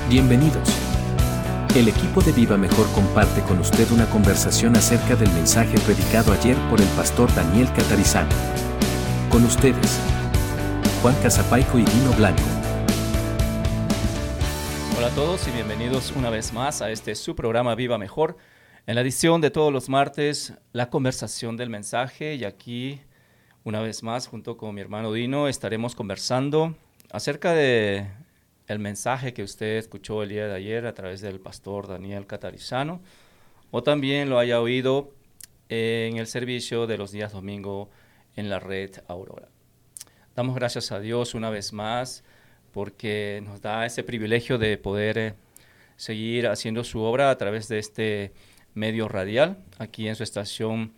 Bienvenidos. El equipo de Viva Mejor comparte con usted una conversación acerca del mensaje predicado ayer por el pastor Daniel Catarizano. Con ustedes, Juan Casapaico y Dino Blanco. Hola a todos y bienvenidos una vez más a su programa Viva Mejor. En la edición de todos los martes, la conversación del mensaje, y aquí, una vez más, junto con mi hermano Dino, estaremos conversando acerca de el mensaje que usted escuchó el día de ayer a través del pastor Daniel Catarizano, o también lo haya oído en el servicio de los días domingo en la red Aurora. Damos gracias a Dios una vez más porque nos da ese privilegio de poder seguir haciendo su obra a través de este medio radial, aquí en su estación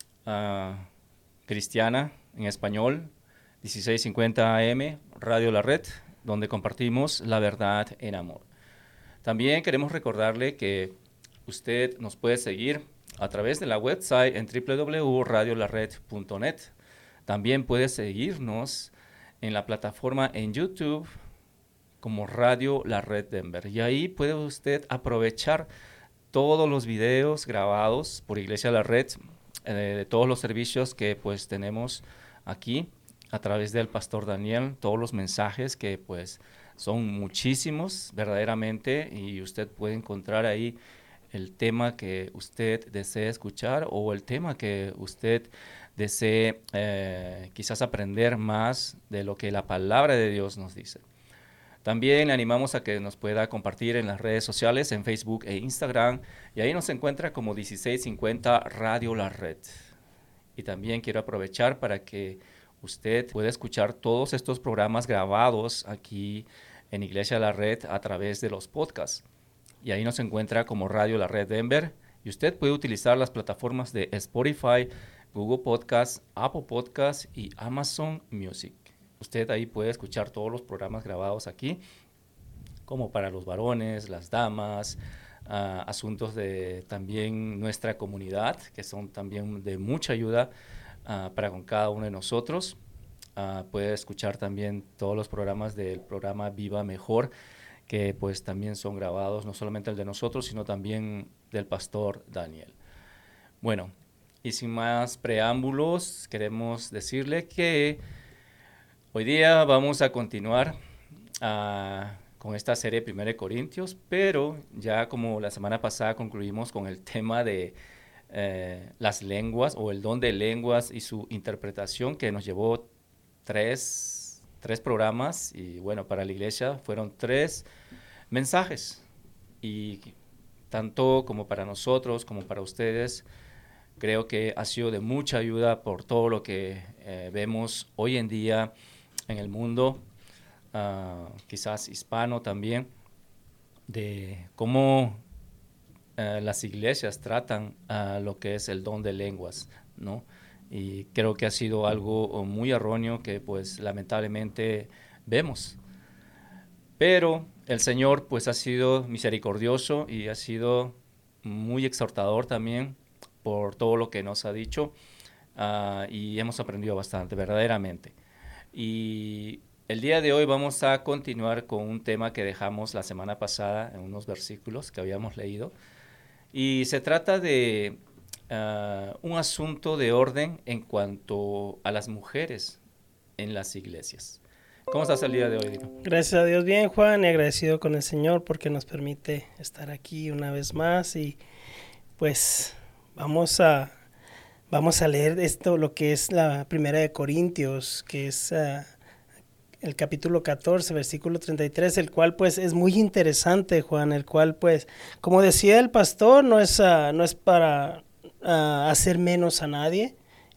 cristiana en español, 1650 AM, Radio La Red, donde compartimos la verdad en amor. También queremos recordarle que usted nos puede seguir a través de la website en www.radiolared.net. También puede seguirnos en la plataforma en YouTube como Radio La Red Denver. Y ahí puede usted aprovechar todos los videos grabados por Iglesia La Red, de todos los servicios que pues tenemos aquí a través del pastor Daniel, todos los mensajes que pues son muchísimos verdaderamente, y usted puede encontrar ahí el tema que usted desee escuchar o el tema que usted desee quizás aprender más de lo que la palabra de Dios nos dice. También le animamos a que nos pueda compartir en las redes sociales, en Facebook e Instagram, y ahí nos encuentra como 1650 Radio La Red. Y también quiero aprovechar para que usted pueda escuchar todos estos programas grabados aquí en Iglesia La Red a través de los podcasts. Y ahí nos encuentra como Radio La Red Denver, y usted puede utilizar las plataformas de Spotify, Google Podcasts, Apple Podcasts y Amazon Music. Usted ahí puede escuchar todos los programas grabados aquí, como para los varones, las damas, asuntos de también nuestra comunidad, que son también de mucha ayuda para con cada uno de nosotros. Puede escuchar también todos los programas del programa Viva Mejor, que pues también son grabados, no solamente el de nosotros, sino también del pastor Daniel. Bueno, y sin más preámbulos, queremos decirle que hoy día vamos a continuar con esta serie de 1 Corintios, pero ya como la semana pasada concluimos con el tema de las lenguas o el don de lenguas y su interpretación, que nos llevó tres programas, y bueno, para la iglesia fueron 3 mensajes, y tanto como para nosotros como para ustedes creo que ha sido de mucha ayuda por todo lo que vemos hoy en día en el mundo, quizás hispano también, de cómo las iglesias tratan lo que es el don de lenguas, ¿no? Y creo que ha sido algo muy erróneo que pues lamentablemente vemos. Pero el Señor pues ha sido misericordioso y ha sido muy exhortador también por todo lo que nos ha dicho, y hemos aprendido bastante, verdaderamente. Y el día de hoy vamos a continuar con un tema que dejamos la semana pasada en unos versículos que habíamos leído. Y se trata de un asunto de orden en cuanto a las mujeres en las iglesias. ¿Cómo estás el día de hoy, Dino? Gracias a Dios, bien, Juan, y agradecido con el Señor porque nos permite estar aquí una vez más. Y pues vamos a leer esto, lo que es la 1 Corintios, que es el capítulo 14, versículo 33, el cual pues es muy interesante, Juan, el cual pues, como decía el pastor, no es para hacer menos a nadie,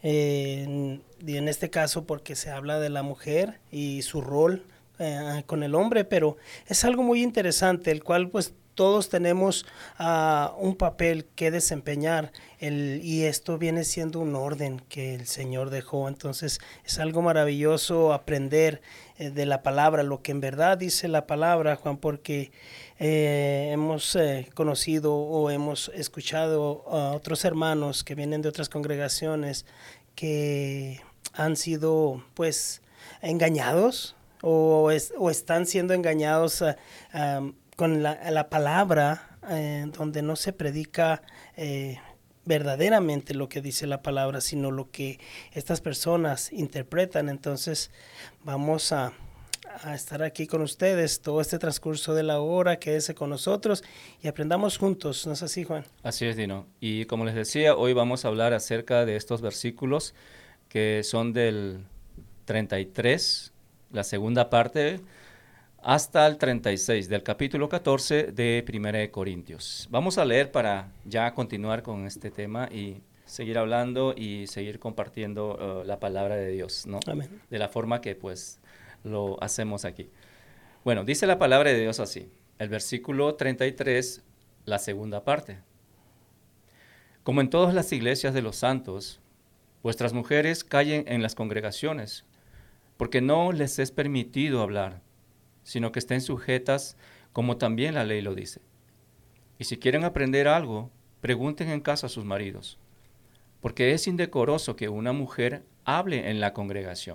y en este caso porque se habla de la mujer y su rol con el hombre, pero es algo muy interesante, el cual pues todos tenemos un papel que desempeñar, y esto viene siendo un orden que el Señor dejó. Entonces es algo maravilloso aprender de la palabra, lo que en verdad dice la palabra, Juan, porque hemos conocido o hemos escuchado a otros hermanos que vienen de otras congregaciones que han sido pues engañados o están siendo engañados con la palabra, donde no se predica verdaderamente lo que dice la palabra, sino lo que estas personas interpretan. Entonces vamos a estar aquí con ustedes todo este transcurso de la hora. Quédese con nosotros y aprendamos juntos, ¿no es así, Juan? Así es, Dino. Y como les decía, hoy vamos a hablar acerca de estos versículos que son del 33, la segunda parte, hasta el 36 del capítulo 14 de Primera de Corintios. Vamos a leer para ya continuar con este tema y seguir hablando y seguir compartiendo la palabra de Dios, ¿no? Amén. De la forma que pues lo hacemos aquí. Bueno, dice la palabra de Dios así, el versículo 33, la segunda parte. Como en todas las iglesias de los santos, vuestras mujeres callen en las congregaciones, porque no les es permitido hablar, sino que estén sujetas como también la ley lo dice. Y si quieren aprender algo, pregunten en casa a sus maridos, porque es indecoroso que una mujer hable en la congregación.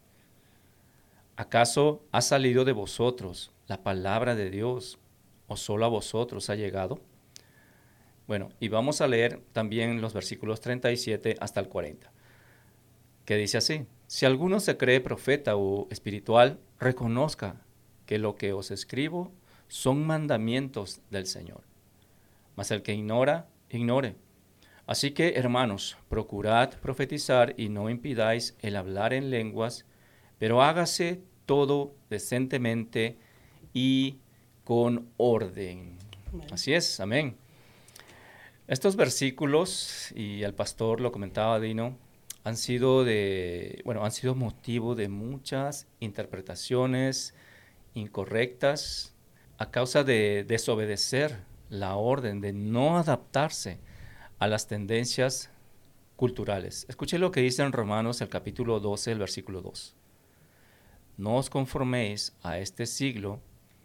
¿Acaso ha salido de vosotros la palabra de Dios, o solo a vosotros ha llegado? Bueno, y vamos a leer también los versículos 37 hasta el 40, que dice así: si alguno se cree profeta o espiritual, reconozca que lo que os escribo son mandamientos del Señor. Mas el que ignora, ignore. Así que, hermanos, procurad profetizar y no impidáis el hablar en lenguas, pero hágase todo decentemente y con orden. Amén. Así es, amén. Estos versículos, y el pastor lo comentaba, Dino, han sido motivo de muchas interpretaciones incorrectas a causa de desobedecer la orden, de no adaptarse a las tendencias culturales. Escuche lo que dice en Romanos, el capítulo 12, el versículo 2. No os conforméis a este siglo,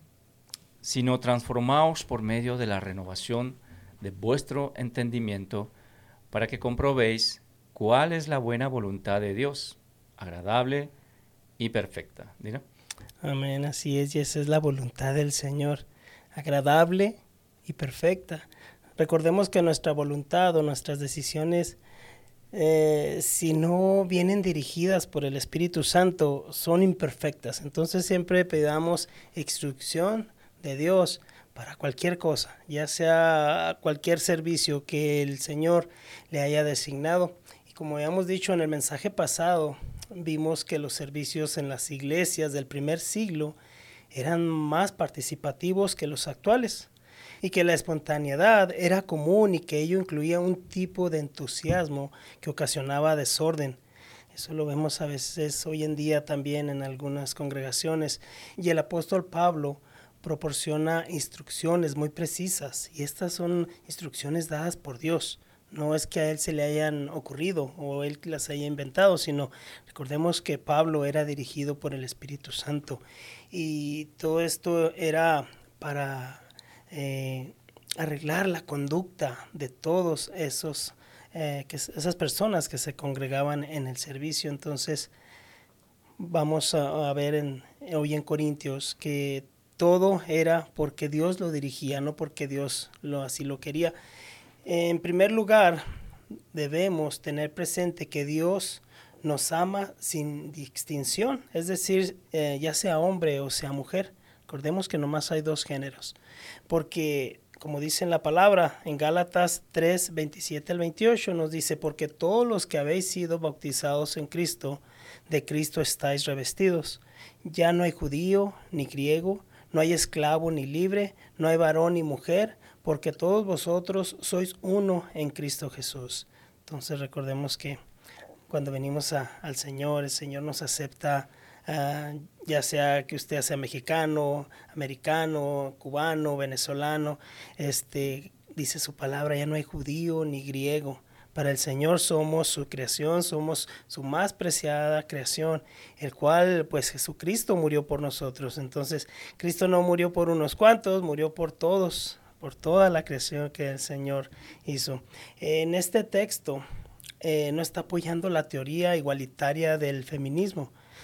sino transformaos por medio de la renovación de vuestro entendimiento, para que comprobéis cuál es la buena voluntad de Dios, agradable y perfecta. ¿Dino? Amén, así es, y esa es la voluntad del Señor, agradable y perfecta. Recordemos que nuestra voluntad o nuestras decisiones, si no vienen dirigidas por el Espíritu Santo, son imperfectas. Entonces siempre pedamos instrucción de Dios para cualquier cosa, ya sea cualquier servicio que el Señor le haya designado. Y como habíamos dicho en el mensaje pasado, vimos que los servicios en las iglesias del primer siglo eran más participativos que los actuales, y que la espontaneidad era común y que ello incluía un tipo de entusiasmo que ocasionaba desorden. Eso lo vemos a veces hoy en día también en algunas congregaciones, y el apóstol Pablo proporciona instrucciones muy precisas, y estas son instrucciones dadas por Dios. No es que a él se le hayan ocurrido o él las haya inventado, sino recordemos que Pablo era dirigido por el Espíritu Santo, y todo esto era para arreglar la conducta de todos esas personas que se congregaban en el servicio. Entonces vamos a ver hoy en Corintios que todo era porque Dios lo dirigía, no porque Dios así lo quería. En primer lugar, debemos tener presente que Dios nos ama sin distinción, es decir, ya sea hombre o sea mujer. Recordemos que nomás hay dos géneros, porque como dice en la palabra, en Gálatas 3, 27 al 28 nos dice: porque todos los que habéis sido bautizados en Cristo, de Cristo estáis revestidos. Ya no hay judío ni griego, no hay esclavo ni libre, no hay varón ni mujer, porque todos vosotros sois uno en Cristo Jesús. Entonces recordemos que cuando venimos al Señor, el Señor nos acepta, ya sea que usted sea mexicano, americano, cubano, venezolano. Dice su palabra: ya no hay judío ni griego. Para el Señor somos su creación, somos su más preciada creación, el cual pues Jesucristo murió por nosotros. Entonces Cristo no murió por unos cuantos, murió por todos, por toda la creación que el Señor hizo. En este texto no está apoyando la teoría igualitaria del feminismo,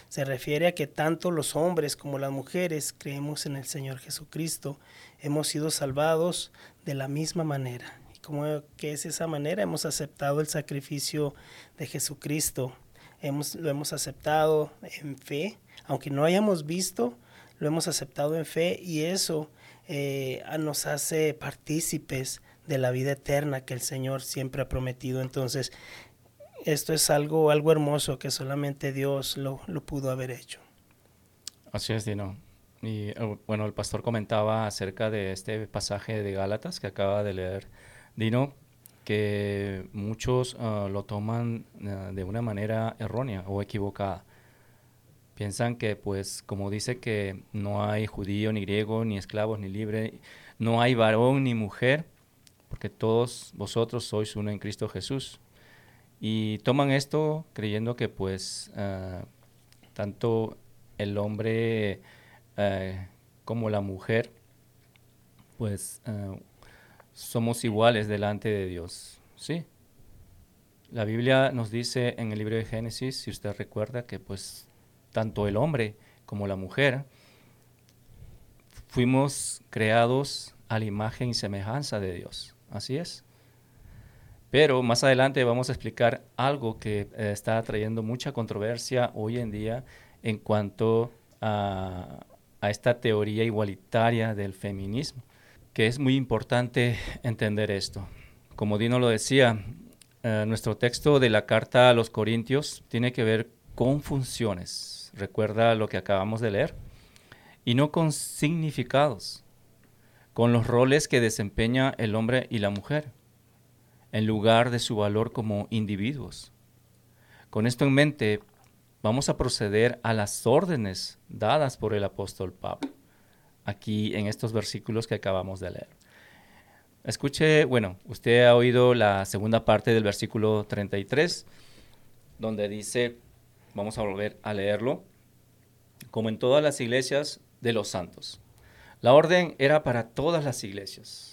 Se refiere a que tanto los hombres como las mujeres creemos en el Señor Jesucristo. Hemos sido salvados de la misma manera. ¿Y cómo que es esa manera? Hemos aceptado el sacrificio de Jesucristo. Lo hemos aceptado en fe, aunque no hayamos visto, lo hemos aceptado en fe, y eso nos hace partícipes de la vida eterna que el Señor siempre ha prometido. Entonces, esto es algo hermoso que solamente Dios lo pudo haber hecho. Así es, Dino. Y bueno, el pastor comentaba acerca de este pasaje de Gálatas que acaba de leer Dino, que muchos lo toman de una manera errónea o equivocada. Piensan que, pues, como dice que no hay judío ni griego, ni esclavos ni libre, no hay varón ni mujer, porque todos vosotros sois uno en Cristo Jesús. Y toman esto creyendo que, pues, tanto el hombre como la mujer, pues, somos iguales delante de Dios, ¿sí? La Biblia nos dice en el libro de Génesis, si usted recuerda, que pues tanto el hombre como la mujer fuimos creados a la imagen y semejanza de Dios, así es. Pero más adelante vamos a explicar algo que está trayendo mucha controversia hoy en día en cuanto a esta teoría igualitaria del feminismo, que es muy importante entender esto. Como Dino lo decía, nuestro texto de la carta a los Corintios tiene que ver con funciones. Recuerda lo que acabamos de leer. Y no con significados, con los roles que desempeña el hombre y la mujer, en lugar de su valor como individuos. Con esto en mente, vamos a proceder a las órdenes dadas por el apóstol Pablo, aquí en estos versículos que acabamos de leer. Escuche, bueno, usted ha oído la segunda parte del versículo 33, donde dice, vamos a volver a leerlo, como en todas las iglesias de los santos. La orden era para todas las iglesias.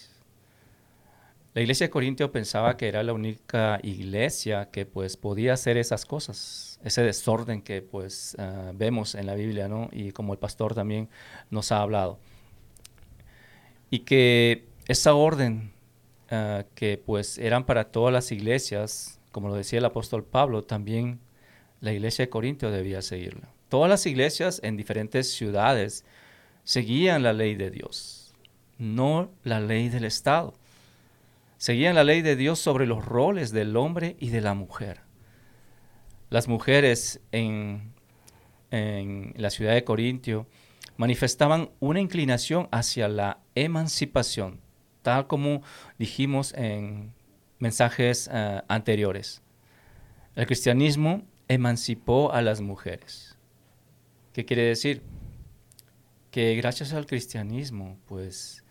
La iglesia de Corintio pensaba que era la única iglesia que pues podía hacer esas cosas, ese desorden que pues vemos en la Biblia, ¿no? Y como el pastor también nos ha hablado. Y que esa orden que pues eran para todas las iglesias, como lo decía el apóstol Pablo, también la iglesia de Corintio debía seguirla. Todas las iglesias en diferentes ciudades seguían la ley de Dios, no la ley del Estado. Seguían la ley de Dios sobre los roles del hombre y de la mujer. Las mujeres en la ciudad de Corintio manifestaban una inclinación hacia la emancipación, tal como dijimos en mensajes anteriores. El cristianismo emancipó a las mujeres. ¿Qué quiere decir? Que gracias al cristianismo, pues,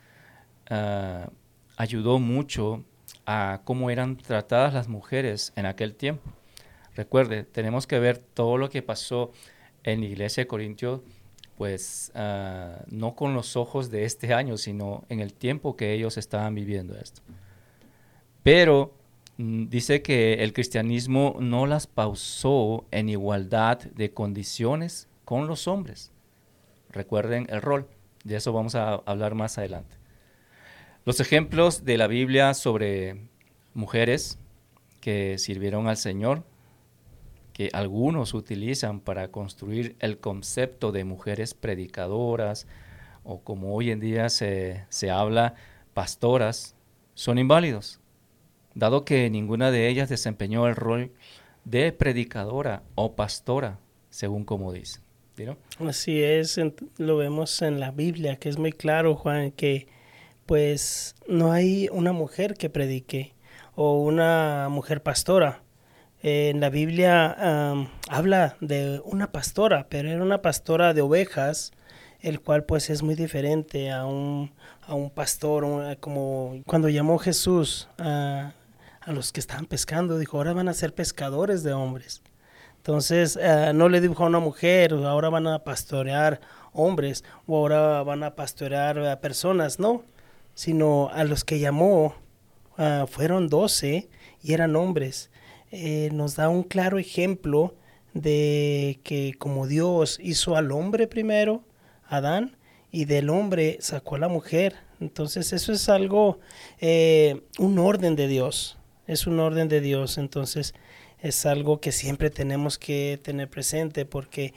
ayudó mucho a cómo eran tratadas las mujeres en aquel tiempo. Recuerde, tenemos que ver todo lo que pasó en la iglesia de Corintio, pues no con los ojos de este año, sino en el tiempo que ellos estaban viviendo esto. Pero dice que el cristianismo no las pausó en igualdad de condiciones con los hombres. Recuerden el rol, de eso vamos a hablar más adelante. Los ejemplos de la Biblia sobre mujeres que sirvieron al Señor, que algunos utilizan para construir el concepto de mujeres predicadoras, o como hoy en día se habla, pastoras, son inválidos, dado que ninguna de ellas desempeñó el rol de predicadora o pastora, según como dice. ¿No? Así es, lo vemos en la Biblia, que es muy claro, Juan, que pues no hay una mujer que predique o una mujer pastora. En la Biblia habla de una pastora, pero era una pastora de ovejas, el cual pues es muy diferente a un pastor, como cuando llamó Jesús a los que estaban pescando, dijo, ahora van a ser pescadores de hombres. Entonces no le dijo a una mujer, ahora van a pastorear hombres o ahora van a pastorear personas, no, sino a los que llamó fueron 12 y eran hombres. Nos da un claro ejemplo de que como Dios hizo al hombre primero, Adán, y del hombre sacó a la mujer. Entonces eso es algo, un orden de Dios, es un orden de Dios. Entonces es algo que siempre tenemos que tener presente porque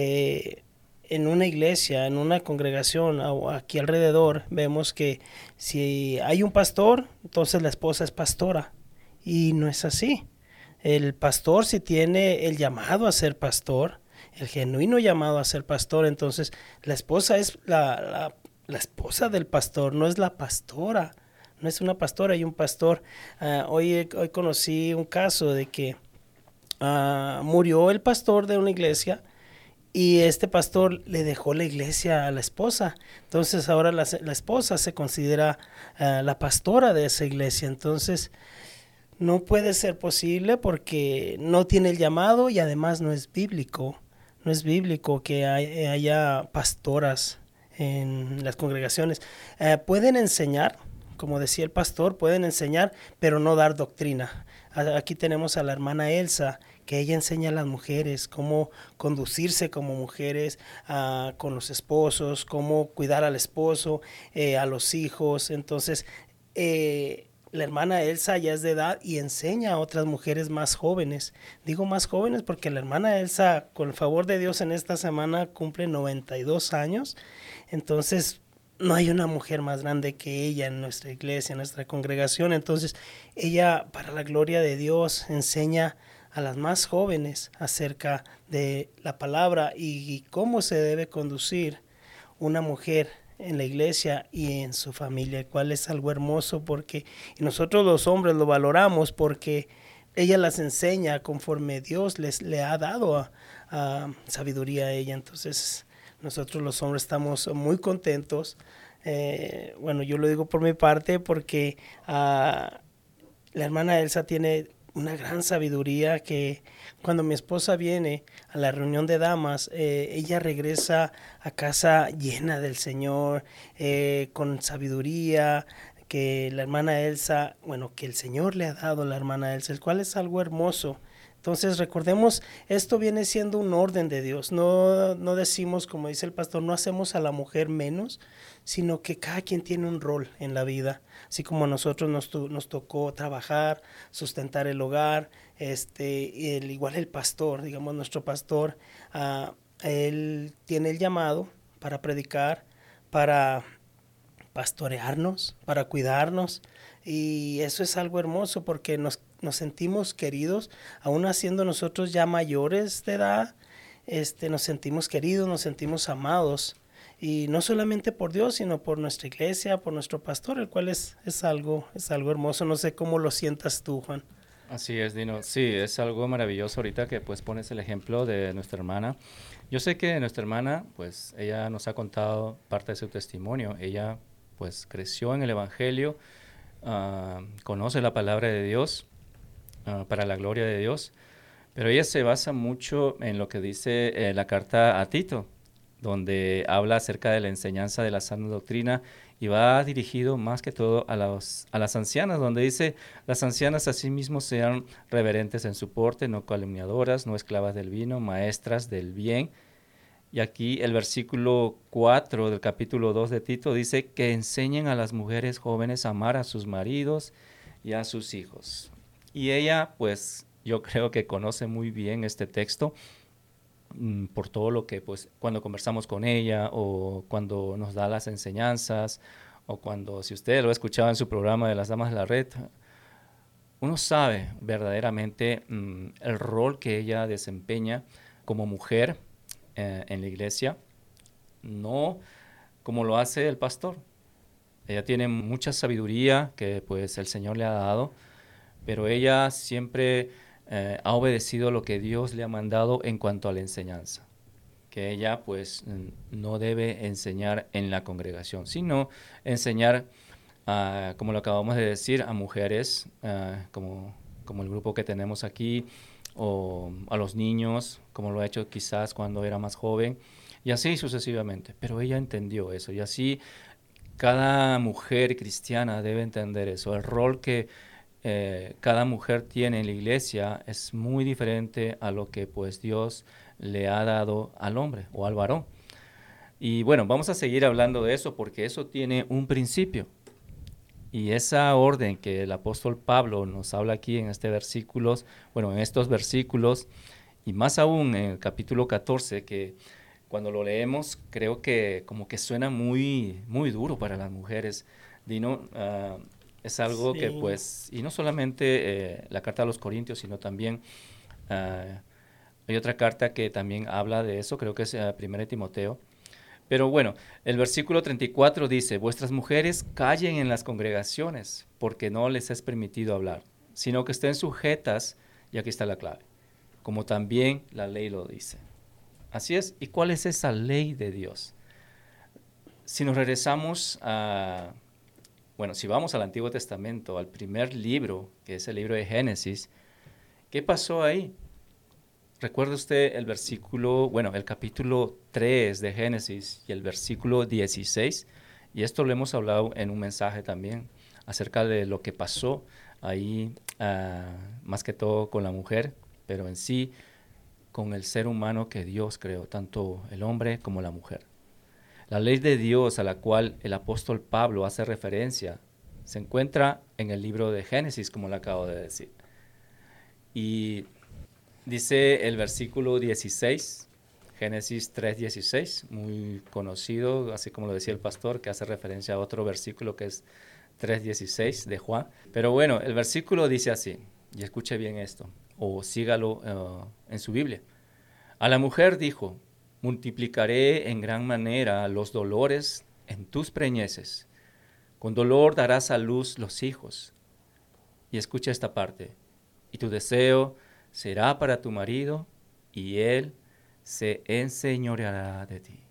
en una iglesia, en una congregación aquí alrededor, vemos que si hay un pastor, entonces la esposa es pastora. Y no es así. El pastor, si tiene el llamado a ser pastor, el genuino llamado a ser pastor, entonces la esposa es la esposa del pastor, no es la pastora. No es una pastora y un pastor. Hoy conocí un caso de que murió el pastor de una iglesia y este pastor le dejó la iglesia a la esposa. Entonces ahora la esposa se considera la pastora de esa iglesia. Entonces no puede ser posible porque no tiene el llamado y además no es bíblico. No es bíblico que haya pastoras en las congregaciones. Pueden enseñar, como decía el pastor, pueden enseñar, pero no dar doctrina. Aquí tenemos a la hermana Elsa, que ella enseña a las mujeres cómo conducirse como mujeres con los esposos, cómo cuidar al esposo, a los hijos. Entonces, la hermana Elsa ya es de edad y enseña a otras mujeres más jóvenes. Digo más jóvenes porque la hermana Elsa, con el favor de Dios, en esta semana cumple 92 años. Entonces, no hay una mujer más grande que ella en nuestra iglesia, en nuestra congregación. Entonces, ella, para la gloria de Dios, enseña a las más jóvenes acerca de la palabra y cómo se debe conducir una mujer en la iglesia y en su familia, cual es algo hermoso porque nosotros los hombres lo valoramos porque ella las enseña conforme Dios le ha dado sabiduría a ella. Entonces nosotros los hombres estamos muy contentos. Bueno, yo lo digo por mi parte porque la hermana Elsa tiene una gran sabiduría que cuando mi esposa viene a la reunión de damas, ella regresa a casa llena del Señor, con sabiduría, que la hermana Elsa, bueno, que el Señor le ha dado a la hermana Elsa, el cual es algo hermoso. Entonces recordemos, esto viene siendo un orden de Dios. No decimos, como dice el pastor, no hacemos a la mujer menos, sino que cada quien tiene un rol en la vida. Así como a nosotros nos tocó trabajar, sustentar el hogar, igual el pastor, digamos nuestro pastor, él tiene el llamado para predicar, para pastorearnos, para cuidarnos. Y eso es algo hermoso porque nos sentimos queridos, aún siendo nosotros ya mayores de edad, nos sentimos queridos, nos sentimos amados. Y no solamente por Dios, sino por nuestra iglesia, por nuestro pastor, el cual es algo hermoso. No sé cómo lo sientas tú, Juan. Así es, Dino. Sí, es algo maravilloso ahorita que pues pones el ejemplo de nuestra hermana. Yo sé que nuestra hermana, pues ella nos ha contado parte de su testimonio. Ella pues creció en el Evangelio, conoce la palabra de Dios, para la gloria de Dios, pero ella se basa mucho en lo que dice la carta a Tito, donde habla acerca de la enseñanza de la sana doctrina y va dirigido más que todo a las ancianas, donde dice, las ancianas asimismo sean reverentes en su porte, no calumniadoras, no esclavas del vino, maestras del bien. Y aquí el versículo 4 del capítulo 2 de Tito dice que enseñen a las mujeres jóvenes a amar a sus maridos y a sus hijos. Y ella, pues, yo creo que conoce muy bien este texto, por todo lo que, pues, cuando conversamos con ella o cuando nos da las enseñanzas o cuando, si usted lo ha escuchado en su programa de las Damas de la Red, uno sabe verdaderamente el rol que ella desempeña como mujer en la iglesia, no como lo hace el pastor. Ella tiene mucha sabiduría que pues el Señor le ha dado, pero ella siempre ha obedecido lo que Dios le ha mandado en cuanto a la enseñanza, que ella pues no debe enseñar en la congregación, sino enseñar, como lo acabamos de decir, a mujeres como el grupo que tenemos aquí, o a los niños, como lo ha hecho quizás cuando era más joven, y así sucesivamente. Pero ella entendió eso, y así cada mujer cristiana debe entender eso, el rol que cada mujer tiene en la iglesia es muy diferente a lo que pues Dios le ha dado al hombre o al varón. Y bueno, vamos a seguir hablando de eso porque eso tiene un principio. Y esa orden que el apóstol Pablo nos habla aquí en en estos versículos, y más aún en el capítulo 14, que cuando lo leemos creo que como que suena muy, muy duro para las mujeres. Dino, es algo que pues, y no solamente la carta a los Corintios, sino también hay otra carta que también habla de eso, creo que es 1 Timoteo. Pero bueno, el versículo 34 dice, vuestras mujeres callen en las congregaciones, porque no les es permitido hablar, sino que estén sujetas, y aquí está la clave, como también la ley lo dice. Así es. ¿Y cuál es esa ley de Dios? Si nos regresamos si vamos al Antiguo Testamento, al primer libro, que es el libro de Génesis, ¿qué pasó ahí? ¿Recuerda usted el capítulo 3 de Génesis y el versículo 16? Y esto lo hemos hablado en un mensaje también acerca de lo que pasó ahí, más que todo con la mujer, pero en sí con el ser humano que Dios creó, tanto el hombre como la mujer. La ley de Dios a la cual el apóstol Pablo hace referencia se encuentra en el libro de Génesis, como le acabo de decir. Y dice el versículo 16, Génesis 3:16, muy conocido, así como lo decía el pastor, que hace referencia a otro versículo que es 3:16 de Juan. Pero bueno, el versículo dice así, y escuche bien esto, o sígalo en su Biblia. A la mujer dijo, multiplicaré en gran manera los dolores en tus preñeces. Con dolor darás a luz los hijos. Y escucha esta parte. Y tu deseo será para tu marido, y él se enseñoreará de ti.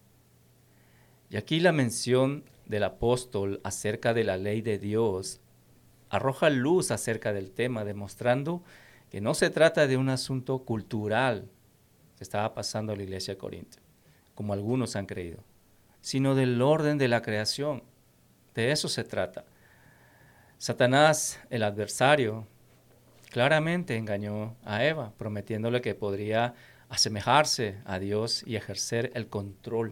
Y aquí la mención del apóstol acerca de la ley de Dios arroja luz acerca del tema, demostrando que no se trata de un asunto cultural que estaba pasando en la iglesia de Corinto, como algunos han creído, sino del orden de la creación. De eso se trata. Satanás, el adversario, claramente engañó a Eva, prometiéndole que podría asemejarse a Dios y ejercer el control.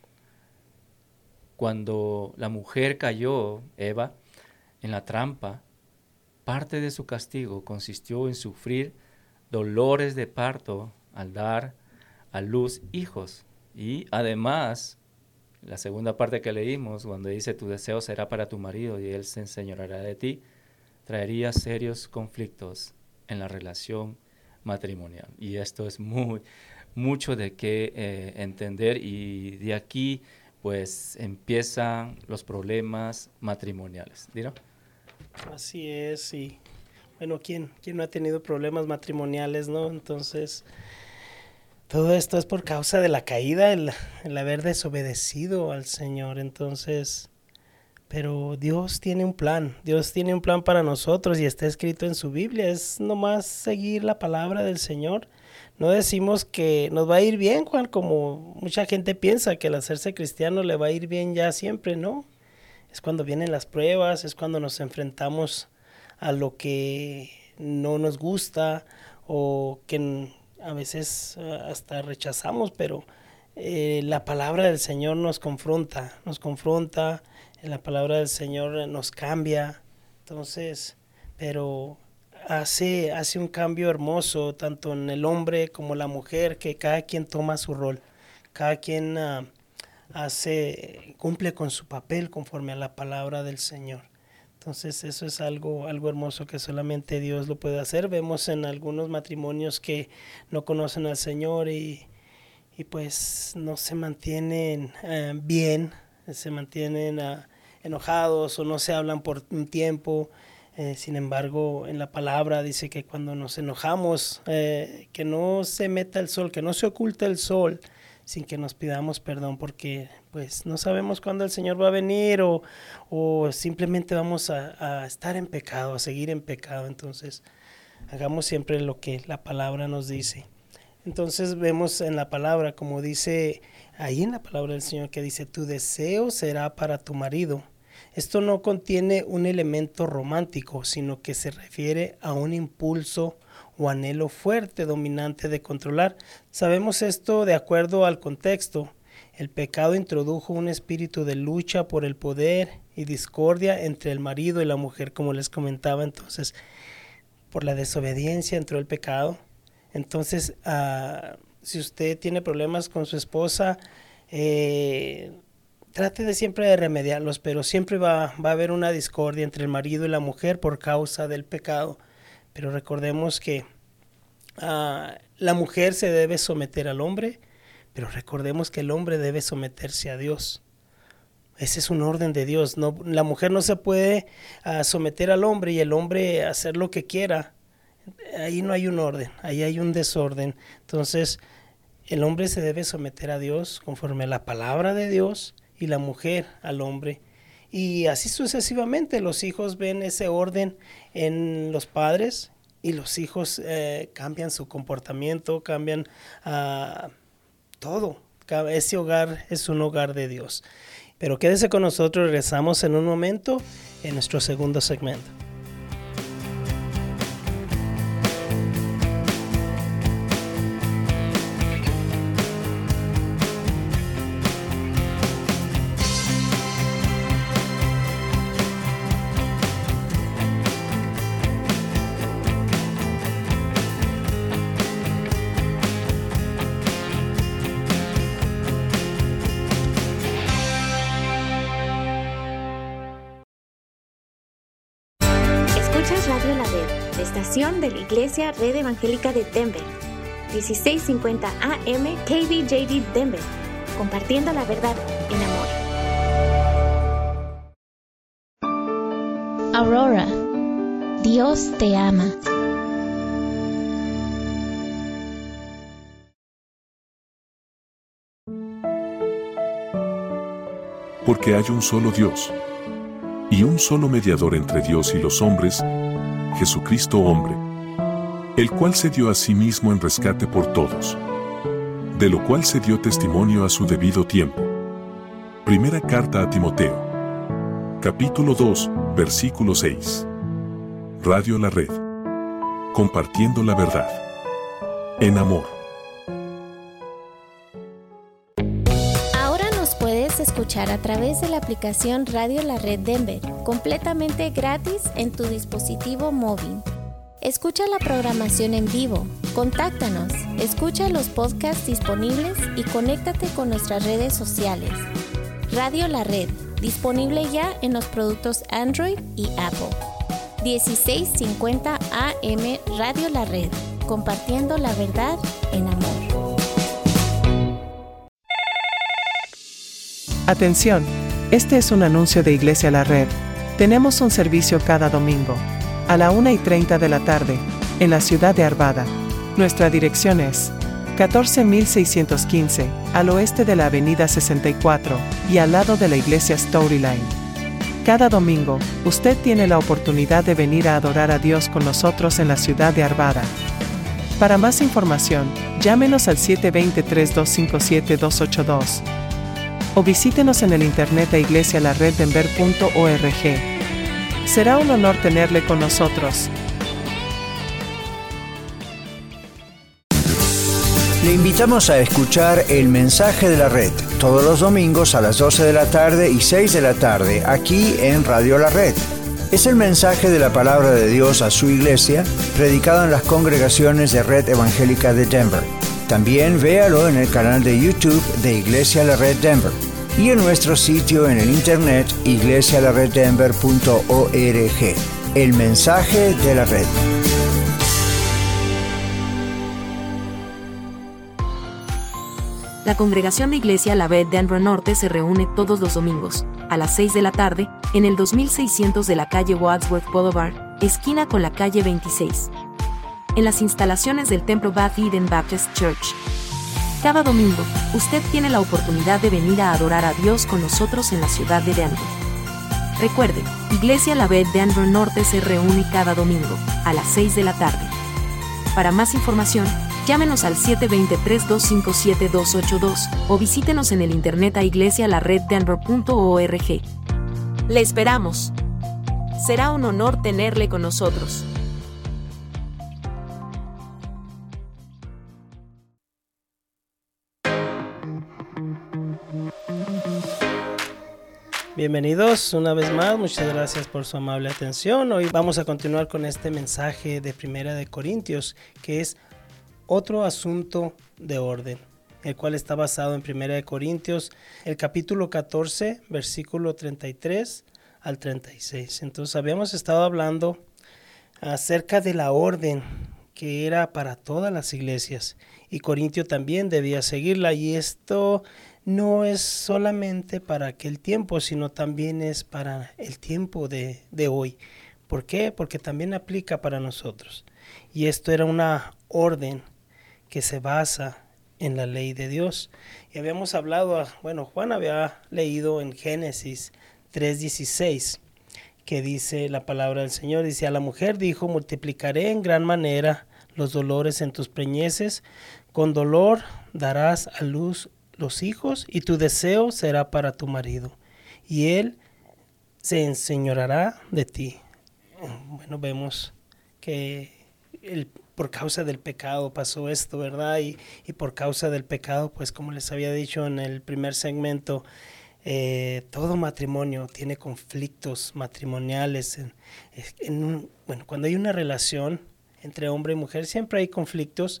Cuando la mujer cayó, Eva, en la trampa, parte de su castigo consistió en sufrir dolores de parto al dar a luz hijos. Y además, la segunda parte que leímos, cuando dice tu deseo será para tu marido y él se enseñoreará de ti, traería serios conflictos en la relación matrimonial. Y esto es mucho de qué entender, y de aquí pues empiezan los problemas matrimoniales. ¿Dino? Así es, y bueno, ¿quién no ha tenido problemas matrimoniales, no? Entonces, todo esto es por causa de la caída, el haber desobedecido al Señor. Entonces, pero Dios tiene un plan para nosotros y está escrito en su Biblia. Es nomás seguir la palabra del Señor. No decimos que nos va a ir bien, Juan, como mucha gente piensa que al hacerse cristiano le va a ir bien ya siempre, ¿no? Es cuando vienen las pruebas, es cuando nos enfrentamos a lo que no nos gusta o que a veces hasta rechazamos, pero la palabra del Señor nos confronta, la palabra del Señor nos cambia. Entonces, pero hace un cambio hermoso tanto en el hombre como la mujer, que cada quien toma su rol, cada quien cumple con su papel conforme a la palabra del Señor. Entonces eso es algo hermoso que solamente Dios lo puede hacer. Vemos en algunos matrimonios que no conocen al Señor y pues no se mantienen bien, se mantienen enojados o no se hablan por un tiempo. Sin embargo, en la palabra dice que cuando nos enojamos, que no se meta el sol, que no se oculte el sol sin que nos pidamos perdón, porque pues no sabemos cuándo el Señor va a venir o simplemente vamos a estar en pecado, a seguir en pecado. Entonces, hagamos siempre lo que la palabra nos dice. Entonces vemos en la palabra, como dice ahí en la palabra del Señor, que dice, tu deseo será para tu marido Esto no contiene un elemento romántico, sino que se refiere a un impulso o anhelo fuerte, dominante de controlar. Sabemos esto de acuerdo al contexto. El pecado introdujo un espíritu de lucha por el poder y discordia entre el marido y la mujer, como les comentaba. Entonces, por la desobediencia entró el pecado. Entonces, si usted tiene problemas con su esposa, trate de siempre de remediarlos, pero siempre va a haber una discordia entre el marido y la mujer por causa del pecado. Pero recordemos que la mujer se debe someter al hombre, pero recordemos que el hombre debe someterse a Dios. Ese es un orden de Dios. No, la mujer no se puede someter al hombre y el hombre hacer lo que quiera. Ahí no hay un orden, ahí hay un desorden. Entonces, el hombre se debe someter a Dios conforme a la palabra de Dios y la mujer al hombre. Y así sucesivamente los hijos ven ese orden en los padres y los hijos cambian su comportamiento, cambian todo. Ese hogar es un hogar de Dios. Pero quédese con nosotros, regresamos en un momento en nuestro segundo segmento. Radio La Red, la estación de la Iglesia Red Evangélica de Denver, 1650 AM KBJD Denver, compartiendo la verdad en amor. Aurora, Dios te ama. Porque hay un solo Dios y un solo mediador entre Dios y los hombres, Jesucristo hombre, el cual se dio a sí mismo en rescate por todos, de lo cual se dio testimonio a su debido tiempo. Primera carta a Timoteo, capítulo 2, versículo 6. Radio La Red, compartiendo la verdad en amor. Escuchar a través de la aplicación Radio La Red Denver, completamente gratis en tu dispositivo móvil. Escucha la programación en vivo, contáctanos, escucha los podcasts disponibles y conéctate con nuestras redes sociales. Radio La Red, disponible ya en los productos Android y Apple. 1650 AM Radio La Red, compartiendo la verdad en amor. Atención, este es un anuncio de Iglesia La Red. Tenemos un servicio cada domingo, a la 1:30 de la tarde, en la ciudad de Arvada. Nuestra dirección es 14615, al oeste de la avenida 64, y al lado de la iglesia Storyline. Cada domingo, usted tiene la oportunidad de venir a adorar a Dios con nosotros en la ciudad de Arvada. Para más información, llámenos al 720-3257-282. O visítenos en el internet a iglesialareddenver.org. Será un honor tenerle con nosotros. Le invitamos a escuchar El Mensaje de la Red, todos los domingos a las 12 de la tarde y 6 de la tarde, aquí en Radio La Red. Es el mensaje de la palabra de Dios a su iglesia, predicado en las congregaciones de Red Evangélica de Denver. También véalo en el canal de YouTube de Iglesia La Red Denver y en nuestro sitio en el internet iglesialareddenver.org. El mensaje de la red. La congregación de Iglesia La Red Denver Norte se reúne todos los domingos, a las 6 de la tarde, en el 2600 de la calle Wadsworth Boulevard, esquina con la calle 26. En las instalaciones del Templo Beth Eden Baptist Church. Cada domingo, usted tiene la oportunidad de venir a adorar a Dios con nosotros en la ciudad de Denver. Recuerde, Iglesia La Red Denver Norte se reúne cada domingo, a las 6 de la tarde. Para más información, llámenos al 720-3257-282 o visítenos en el internet a iglesialareddenver.org. Le esperamos. Será un honor tenerle con nosotros. Bienvenidos una vez más, muchas gracias por su amable atención. Hoy vamos a continuar con este mensaje de Primera de Corintios, que es otro asunto de orden, el cual está basado en Primera de Corintios, el capítulo 14, versículo 33 al 36. Entonces habíamos estado hablando acerca de la orden que era para todas las iglesias, y Corintio también debía seguirla, y esto no es solamente para aquel tiempo, sino también es para el tiempo de hoy. ¿Por qué? Porque también aplica para nosotros. Y esto era una orden que se basa en la ley de Dios. Y habíamos hablado, Juan había leído en Génesis 3:16, que dice la palabra del Señor, dice: a la mujer dijo, multiplicaré en gran manera los dolores en tus preñeces, con dolor darás a luz los hijos, y tu deseo será para tu marido, y él se enseñoreará de ti. Bueno, vemos que por causa del pecado pasó esto, ¿verdad? Y por causa del pecado, pues como les había dicho en el primer segmento, todo matrimonio tiene conflictos matrimoniales. Cuando hay una relación entre hombre y mujer, siempre hay conflictos,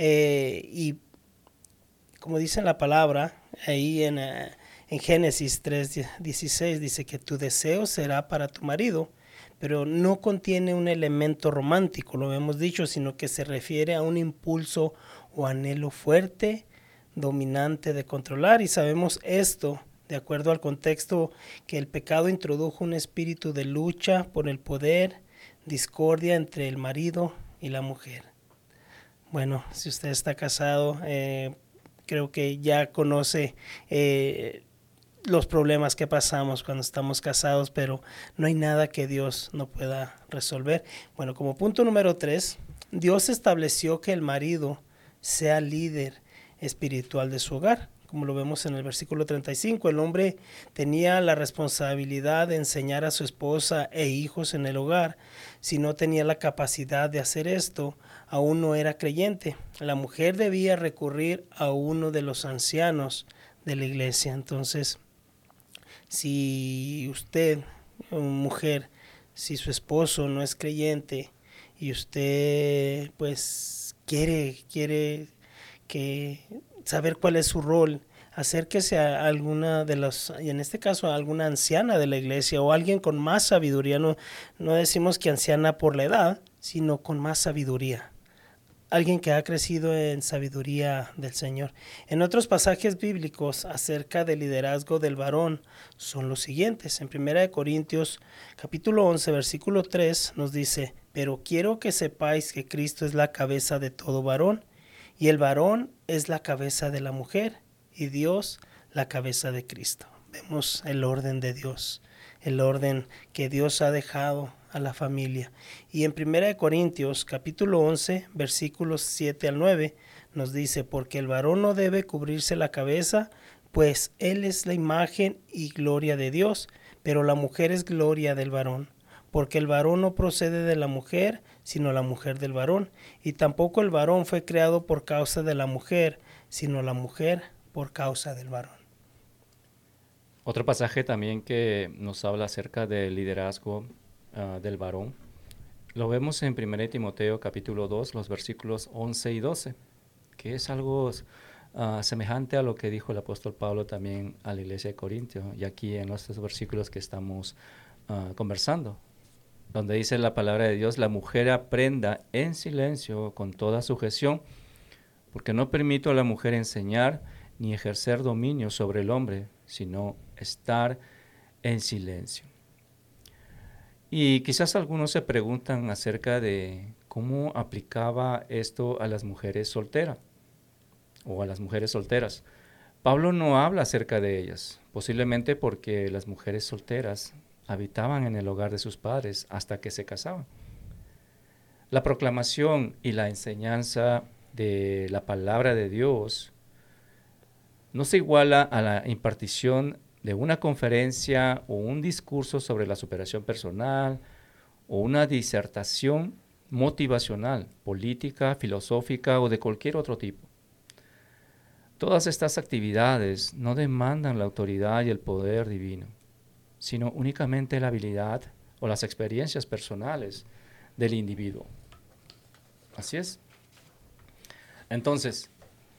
y como dice la palabra, ahí en Génesis 3:16 dice que tu deseo será para tu marido, pero no contiene un elemento romántico, lo hemos dicho, sino que se refiere a un impulso o anhelo fuerte, dominante de controlar, y sabemos esto de acuerdo al contexto, que el pecado introdujo un espíritu de lucha por el poder, discordia entre el marido y la mujer. Bueno, si usted está casado, creo que ya conoce los problemas que pasamos cuando estamos casados, pero no hay nada que Dios no pueda resolver. Bueno, como punto número 3, Dios estableció que el marido sea líder espiritual de su hogar. Como lo vemos en el versículo 35, el hombre tenía la responsabilidad de enseñar a su esposa e hijos en el hogar. Si no tenía la capacidad de hacer esto, aún no era creyente. La mujer debía recurrir a uno de los ancianos de la iglesia. Entonces, si usted, mujer, si su esposo no es creyente y usted pues quiere que saber cuál es su rol, acérquese a alguna de las, y en este caso a alguna anciana de la iglesia o alguien con más sabiduría. No decimos que anciana por la edad, sino con más sabiduría. Alguien que ha crecido en sabiduría del Señor. En otros pasajes bíblicos acerca del liderazgo del varón son los siguientes. En 1 Corintios capítulo 11, versículo 3 nos dice: pero quiero que sepáis que Cristo es la cabeza de todo varón, y el varón es la cabeza de la mujer, y Dios la cabeza de Cristo. Vemos el orden de Dios, el orden que Dios ha dejado a la familia. Y en 1 Corintios capítulo 11, versículos 7 al 9, nos dice: porque el varón no debe cubrirse la cabeza, pues él es la imagen y gloria de Dios, pero la mujer es gloria del varón. Porque el varón no procede de la mujer, sino la mujer del varón. Y tampoco el varón fue creado por causa de la mujer, sino la mujer por causa del varón. Otro pasaje también que nos habla acerca del liderazgo del varón, lo vemos en 1 Timoteo capítulo 2, los versículos 11 y 12, que es algo semejante a lo que dijo el apóstol Pablo también a la iglesia de Corintio, y aquí en estos versículos que estamos conversando, donde dice la palabra de Dios: la mujer aprenda en silencio con toda sujeción, porque no permito a la mujer enseñar ni ejercer dominio sobre el hombre, sino estar en silencio. Y quizás algunos se preguntan acerca de cómo aplicaba esto a las mujeres solteras o a las mujeres solteras. Pablo no habla acerca de ellas, posiblemente porque las mujeres solteras habitaban en el hogar de sus padres hasta que se casaban. La proclamación y la enseñanza de la palabra de Dios no se iguala a la impartición de una conferencia o un discurso sobre la superación personal o una disertación motivacional, política, filosófica o de cualquier otro tipo. Todas estas actividades no demandan la autoridad y el poder divino, sino únicamente la habilidad o las experiencias personales del individuo. Así es. Entonces,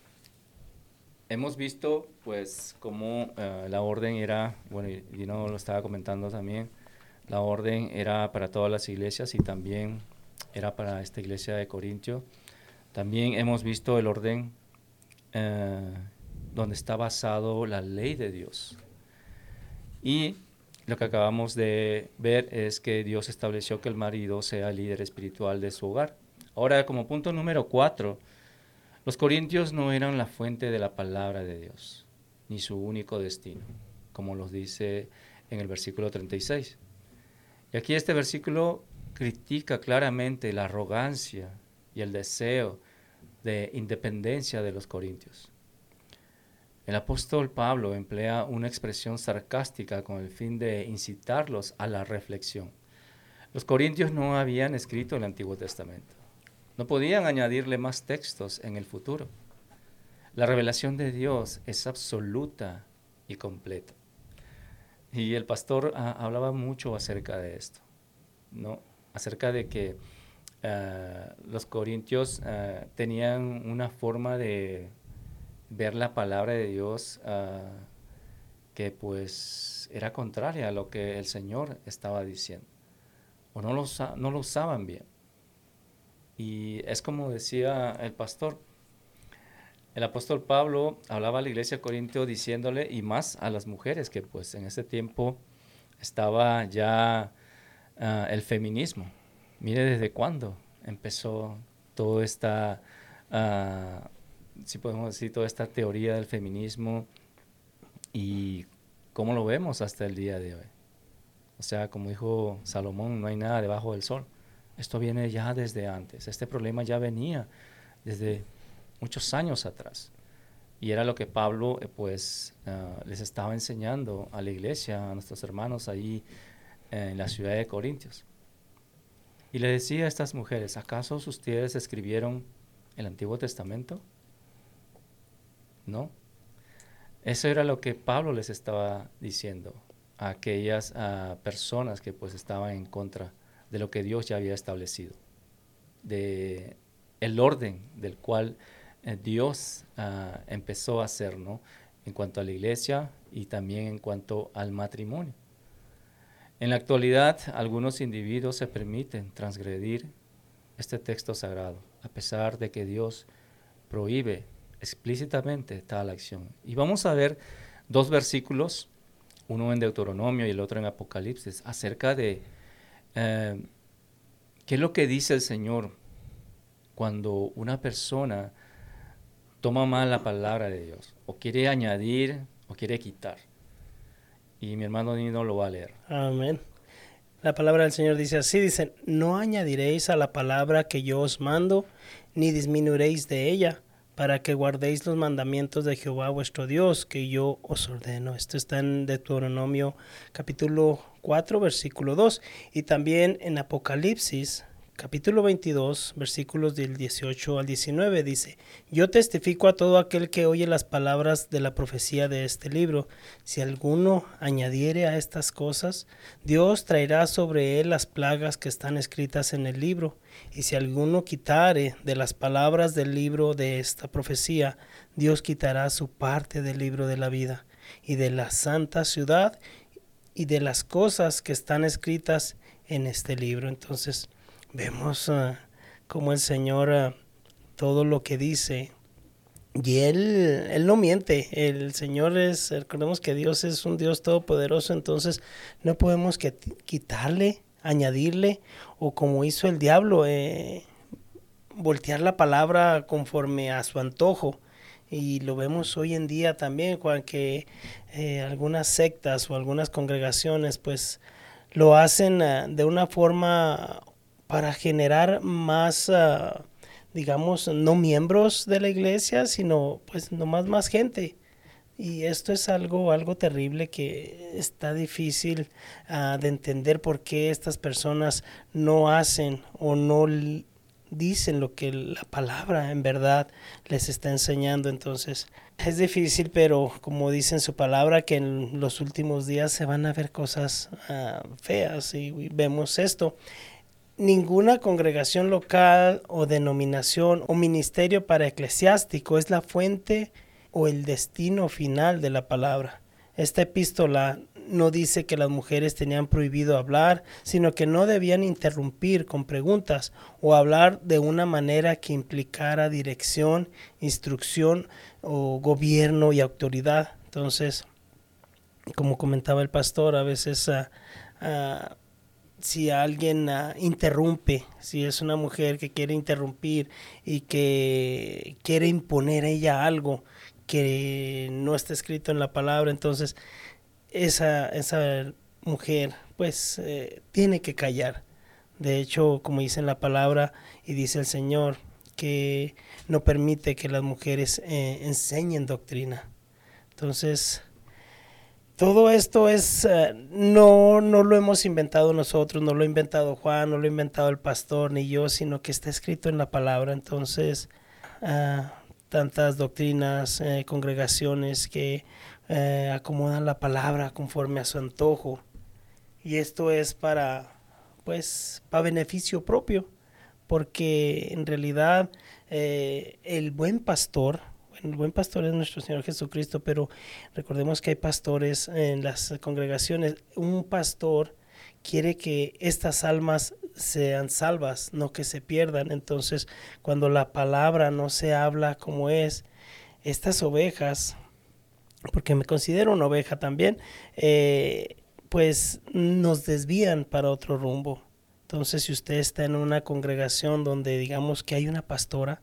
hemos visto pues cómo la orden era, bueno, y Dino lo estaba comentando también, la orden era para todas las iglesias y también era para esta iglesia de Corintio. También hemos visto el orden donde está basado la ley de Dios. Y lo que acabamos de ver es que Dios estableció que el marido sea el líder espiritual de su hogar. Ahora, como punto número 4, los corintios no eran la fuente de la palabra de Dios, ni su único destino, como los dice en el versículo 36. Y aquí este versículo critica claramente la arrogancia y el deseo de independencia de los corintios. El apóstol Pablo emplea una expresión sarcástica con el fin de incitarlos a la reflexión. Los corintios no habían escrito el Antiguo Testamento. No podían añadirle más textos en el futuro. La revelación de Dios es absoluta y completa. Y el pastor hablaba mucho acerca de esto, ¿no? Acerca de que los corintios tenían una forma de ver la palabra de Dios que pues era contraria a lo que el Señor estaba diciendo, o no lo usaban bien. Y es como decía el pastor, el apóstol Pablo hablaba a la iglesia de Corintio diciéndole, y más a las mujeres, que pues en ese tiempo estaba ya el feminismo. Mire desde cuándo empezó toda esta, si podemos decir, toda esta teoría del feminismo y cómo lo vemos hasta el día de hoy. O sea, como dijo Salomón, no hay nada debajo del sol. Esto viene ya desde antes. Este problema ya venía desde muchos años atrás. Y era lo que Pablo les estaba enseñando a la iglesia, a nuestros hermanos ahí en la ciudad de Corintios. Y le decía a estas mujeres, ¿acaso ustedes escribieron el Antiguo Testamento? ¿No? Eso era lo que Pablo les estaba diciendo a aquellas personas que pues estaban en contra de lo que Dios ya había establecido, de el orden del cual Dios empezó a hacer, ¿no? En cuanto a la iglesia y también en cuanto al matrimonio. En la actualidad, algunos individuos se permiten transgredir este texto sagrado, a pesar de que Dios prohíbe explícitamente tal acción. Y vamos a ver dos versículos, uno en Deuteronomio y el otro en Apocalipsis, acerca de qué es lo que dice el Señor cuando una persona toma mal la palabra de Dios, o quiere añadir, o quiere quitar. Y mi hermano Nino lo va a leer. Amén. La palabra del Señor dice así, dice, no añadiréis a la palabra que yo os mando, ni disminuiréis de ella, para que guardéis los mandamientos de Jehová vuestro Dios, que yo os ordeno. Esto está en Deuteronomio capítulo 4, versículo 2, y también en Apocalipsis capítulo 22, versículos del 18 al 19, dice, yo testifico a todo aquel que oye las palabras de la profecía de este libro. Si alguno añadiere a estas cosas, Dios traerá sobre él las plagas que están escritas en el libro. Y si alguno quitare de las palabras del libro de esta profecía, Dios quitará su parte del libro de la vida y de la santa ciudad y de las cosas que están escritas en este libro. Entonces, vemos cómo el Señor todo lo que dice, y Él no miente. El Señor recordemos que Dios es un Dios todopoderoso, entonces no podemos quitarle, añadirle, o como hizo el diablo, voltear la palabra conforme a su antojo. Y lo vemos hoy en día también, cuando que algunas sectas o algunas congregaciones pues lo hacen de una forma para generar más, digamos, no miembros de la iglesia, sino pues nomás más gente. Y esto es algo terrible que está difícil de entender por qué estas personas no hacen o no dicen lo que la palabra en verdad les está enseñando. Entonces es difícil, pero como dice en su palabra que en los últimos días se van a ver cosas feas y vemos esto. Ninguna congregación local o denominación o ministerio para eclesiástico es la fuente o el destino final de la palabra. Esta epístola no dice que las mujeres tenían prohibido hablar, sino que no debían interrumpir con preguntas o hablar de una manera que implicara dirección, instrucción o gobierno y autoridad. Entonces, como comentaba el pastor, a veces si alguien interrumpe, si es una mujer que quiere interrumpir y que quiere imponer a ella algo que no está escrito en la palabra, entonces esa mujer pues tiene que callar. De hecho, como dice en la palabra y dice el Señor, que no permite que las mujeres enseñen doctrina. Entonces, todo esto es no lo hemos inventado nosotros, no lo ha inventado Juan, no lo ha inventado el pastor ni yo, sino que está escrito en la palabra. Entonces, tantas doctrinas, congregaciones que acomodan la palabra conforme a su antojo, y esto es para beneficio propio, porque en realidad el buen pastor es nuestro Señor Jesucristo, pero recordemos que hay pastores en las congregaciones. Un pastor quiere que estas almas sean salvas, no que se pierdan. Entonces, cuando la palabra no se habla como es, estas ovejas, porque me considero una oveja también, pues nos desvían para otro rumbo. Entonces, si usted está en una congregación donde digamos que hay una pastora,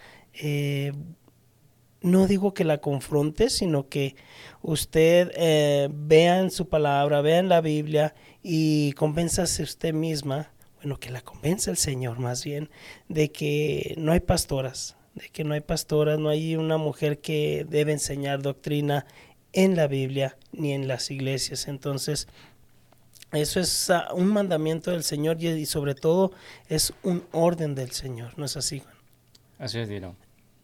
no digo que la confronte, sino que usted vea en su palabra, vea en la Biblia y convénzase usted misma, bueno, que la convenza el Señor más bien, de que no hay pastoras, no hay una mujer que debe enseñar doctrina en la Biblia ni en las iglesias. Entonces, eso es un mandamiento del Señor y sobre todo es un orden del Señor, ¿no es así, Juan? Así es, Dino.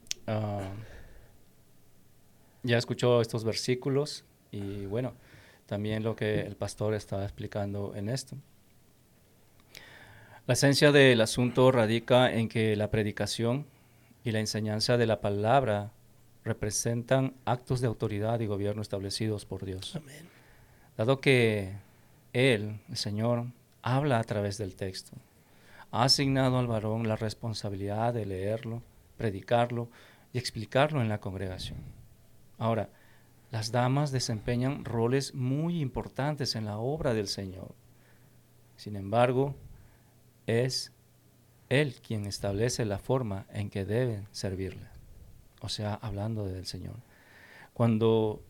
Ya escuchó estos versículos y bueno, también lo que el pastor estaba explicando en esto. La esencia del asunto radica en que la predicación y la enseñanza de la palabra representan actos de autoridad y gobierno establecidos por Dios. Amén. Dado que Él, el Señor, habla a través del texto, ha asignado al varón la responsabilidad de leerlo, predicarlo y explicarlo en la congregación. Ahora, las damas desempeñan roles muy importantes en la obra del Señor. Sin embargo, es Él quien establece la forma en que deben servirle. O sea, hablando del Señor. Cuando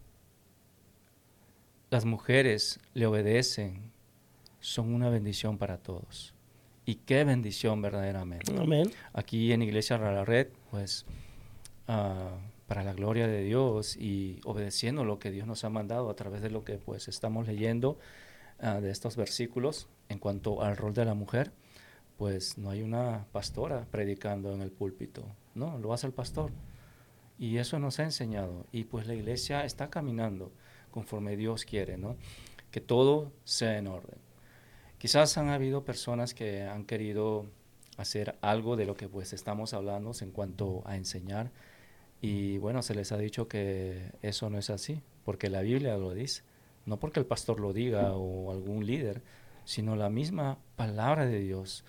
las mujeres le obedecen, son una bendición para todos. Y qué bendición verdaderamente. Amén. Aquí en Iglesia La Red, pues, para la gloria de Dios y obedeciendo lo que Dios nos ha mandado a través de lo que pues estamos leyendo de estos versículos en cuanto al rol de la mujer, pues no hay una pastora predicando en el púlpito, no, lo hace el pastor. Y eso nos ha enseñado. Y pues la iglesia está caminando conforme Dios quiere, ¿no? Que todo sea en orden. Quizás han habido personas que han querido hacer algo de lo que pues estamos hablando en cuanto a enseñar. Y bueno, se les ha dicho que eso no es así, porque la Biblia lo dice. No porque el pastor lo diga o algún líder, sino la misma palabra de Dios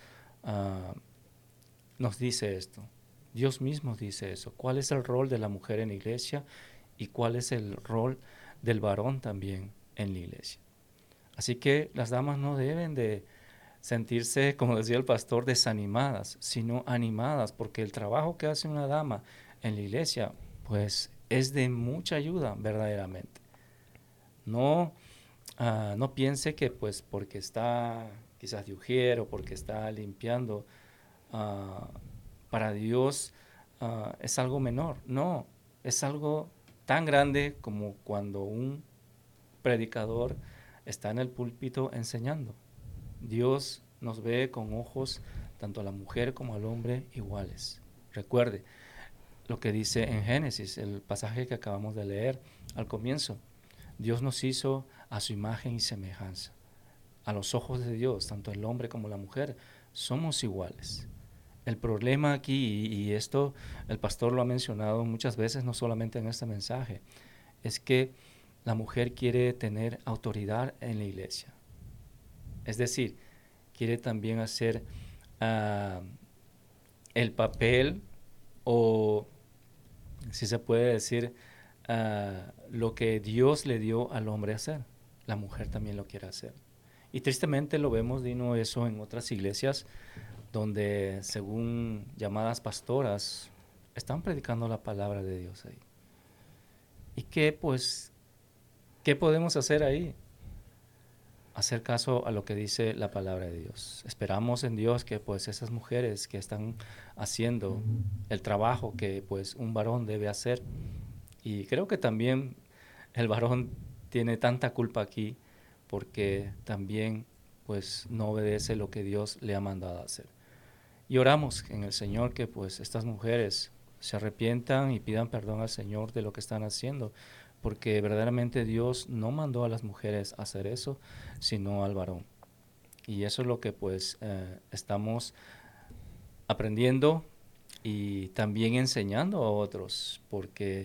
nos dice esto. Dios mismo dice eso. ¿Cuál es el rol de la mujer en la iglesia y cuál es el rol del varón también en la iglesia? Así que las damas no deben de sentirse, como decía el pastor, desanimadas, sino animadas, porque el trabajo que hace una dama en la iglesia, pues es de mucha ayuda verdaderamente. No piense que pues porque está quizás de ujier o porque está limpiando, para Dios es algo menor. No, es algo tan grande como cuando un predicador está en el púlpito enseñando. Dios nos ve con ojos tanto a la mujer como al hombre iguales. Recuerde lo que dice en Génesis, el pasaje que acabamos de leer al comienzo. Dios nos hizo a su imagen y semejanza. A los ojos de Dios, tanto el hombre como la mujer, somos iguales. El problema aquí, y esto el pastor lo ha mencionado muchas veces, no solamente en este mensaje, es que la mujer quiere tener autoridad en la iglesia. Es decir, quiere también hacer el papel, o si se puede decir, lo que Dios le dio al hombre a hacer. La mujer también lo quiere hacer. Y tristemente lo vemos, Dino, eso en otras iglesias donde, según llamadas pastoras, están predicando la palabra de Dios ahí. ¿Y qué podemos hacer ahí? Hacer caso a lo que dice la palabra de Dios. Esperamos en Dios que pues esas mujeres que están haciendo el trabajo que pues un varón debe hacer, y creo que también el varón tiene tanta culpa aquí porque también pues no obedece lo que Dios le ha mandado a hacer. Y oramos en el Señor que pues estas mujeres se arrepientan y pidan perdón al Señor de lo que están haciendo, porque verdaderamente Dios no mandó a las mujeres a hacer eso, sino al varón. Y eso es lo que pues estamos aprendiendo y también enseñando a otros, porque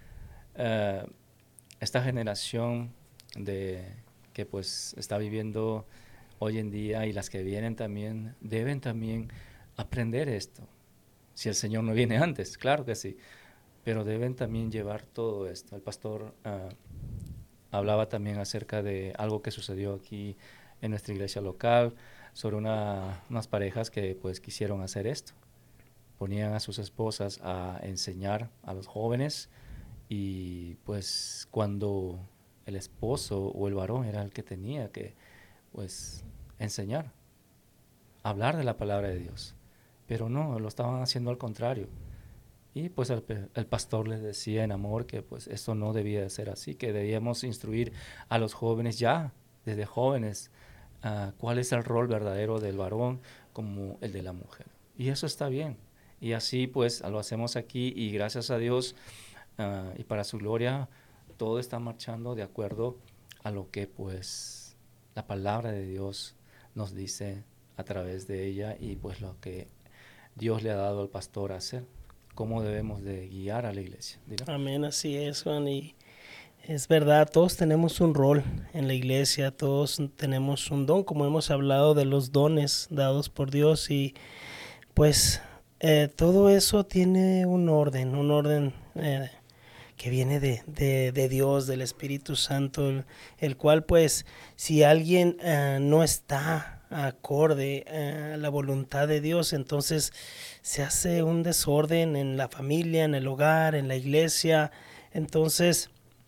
esta generación que pues está viviendo hoy en día y las que vienen también, deben también aprender esto. Si el Señor no viene antes, claro que sí, pero deben también llevar todo esto. El pastor hablaba también acerca de algo que sucedió aquí en nuestra iglesia local, sobre unas parejas que pues quisieron hacer esto. Ponían a sus esposas a enseñar a los jóvenes, y pues cuando el esposo o el varón era el que tenía que pues enseñar, hablar de la palabra de Dios, pero no, lo estaban haciendo al contrario. Y pues el pastor les decía en amor que pues esto no debía de ser así, que debíamos instruir a los jóvenes ya, desde jóvenes, cuál es el rol verdadero del varón como el de la mujer. Y eso está bien. Y así pues lo hacemos aquí, y gracias a Dios y para su gloria, todo está marchando de acuerdo a lo que pues la palabra de Dios nos dice a través de ella, y pues lo que Dios le ha dado al pastor a hacer, cómo debemos de guiar a la iglesia. ¿Dirá? Amén, así es, Juan, y es verdad, todos tenemos un rol en la iglesia, todos tenemos un don, como hemos hablado de los dones dados por Dios, y pues todo eso tiene un orden que viene de Dios, del Espíritu Santo, el cual pues si alguien no está acorde a la voluntad de Dios, entonces se hace un desorden en la familia, en el hogar, en la iglesia. Entonces